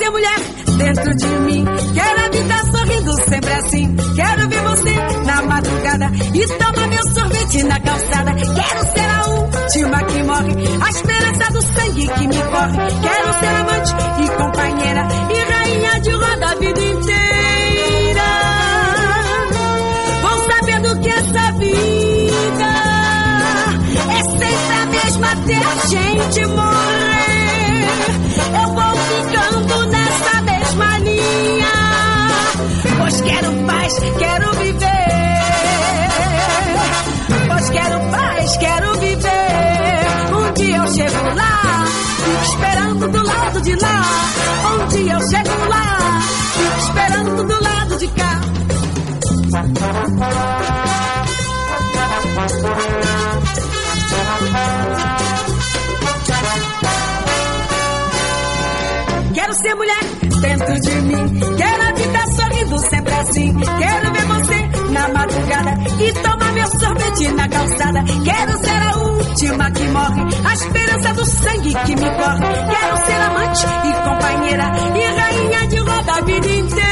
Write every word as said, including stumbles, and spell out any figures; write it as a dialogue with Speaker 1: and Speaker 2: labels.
Speaker 1: ser mulher dentro de mim. Quero a vida sorrindo sempre assim. Quero ver você na madrugada e tomar meu sorvete na calçada. Quero ser a última que morre, a esperança do sangue que me corre. Quero ser amante e companheira e rainha de roda a vida inteira. Vou sabendo que essa vida é sempre a mesma até a gente morrer. Eu vou ficando nessa mesma linha, pois quero paz, quero viver. Pois quero paz, quero viver. Um dia eu chego lá, fico esperando do lado de lá. Um dia eu chego lá, fico esperando do lado de cá. Quero ser mulher dentro de mim. Quero a vida sorrindo sempre assim. Quero ver você na madrugada e tomar meu sorvete na calçada. Quero ser a última que morre, a esperança do sangue que me corre. Quero ser amante e companheira e rainha de roda a vida inteira.